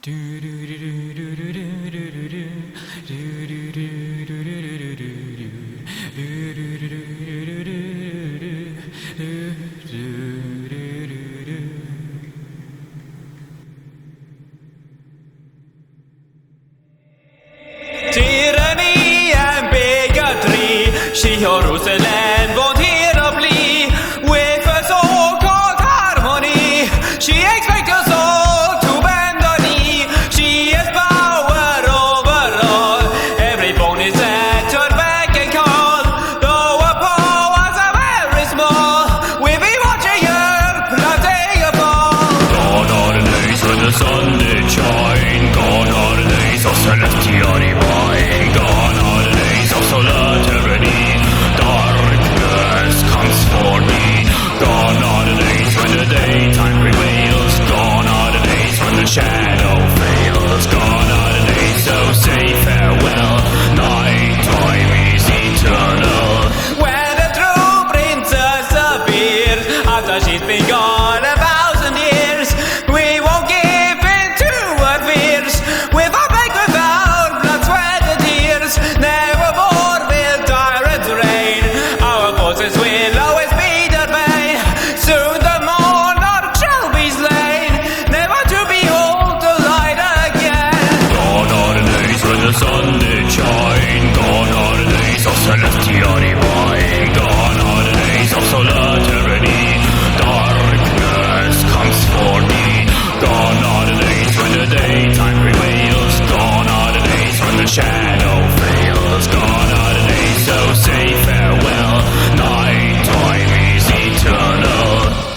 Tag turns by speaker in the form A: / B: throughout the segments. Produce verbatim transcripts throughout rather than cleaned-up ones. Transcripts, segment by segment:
A: Tyranni är en bigotry. Jerusalem won't here to flee. With a so-called harmony, she expects us all to bend the knee. She has power over all. Every bone is at her beck and call. Though her powers are very small, we'll be watching her plotting a fall.
B: Gone are the days when the sun did shine. Gone are the days of celestial divine. Gone are the days of solar tyranny. Darkness comes for me. Gone are the days when the daytime prevails. Gone are the days when the shadow fails. Gone are the days, so say farewell. Night time is eternal.
A: When the true princess appears, after she's been gone a thousand years, we won't give in to her fears. We'll fight back without blood, sweat and tears. Never more will tyrants reign. Our forces will always be their bane. Soon the monarch shall be slain, never to behold the light again.
B: Gone are the days when the sun did shine. Gone are the days of celestial divine. Gone are the days of solar tyranny. Darkness comes for me. Gone are the days when the daytime prevails. Gone are the days when the shadow fails. Gone are the days, so say farewell. Night time is eternal.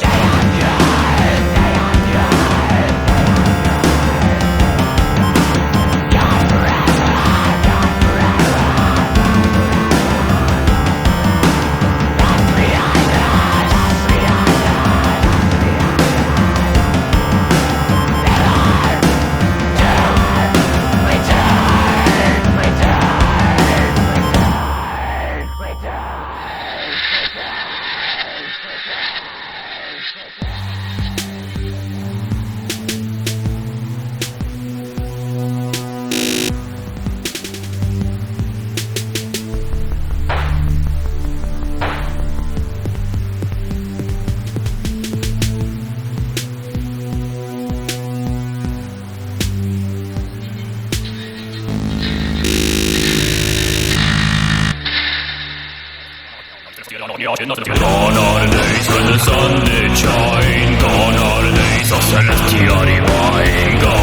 B: Gone are the days when the sun did shine. Gone are the days of celestial divine. Gone